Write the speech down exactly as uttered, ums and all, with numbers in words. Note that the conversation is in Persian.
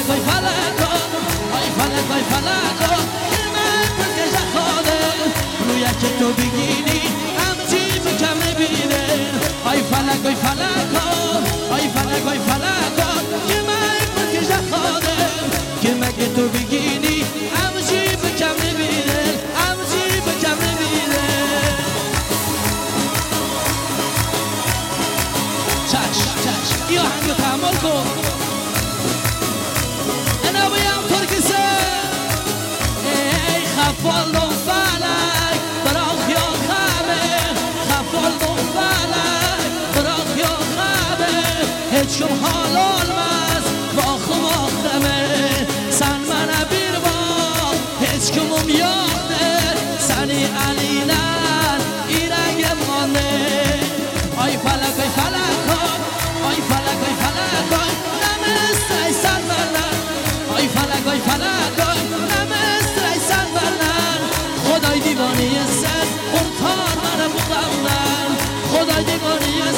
فلک ای فلک ای فلک ای فلک که من بکشه خاله روی که تو بگینی همچی بکم نبینه ای فلک ای فلک ای فلک ای فلک که من بکشه خاله که مگه تو بگینی همچی بکم نبینه همچی بکم نبینه چشم چشم یا هنگو تحمل کن انا بیم ترکیسه ای خفال دو فلک براخ یا خبه خفال دو فلک براخ یا خبه هیچ کم حلال مز با خما خمه سن من بیر با هیچ کمم یاده سنی علینن ایرنگ مانه ای فلک ای فلک ای فلک ای فلک نمسته سن منن ای فلک ای فلک نمسته سن منن خدای دیوانه سن اون تار من بودم خدای دیوانه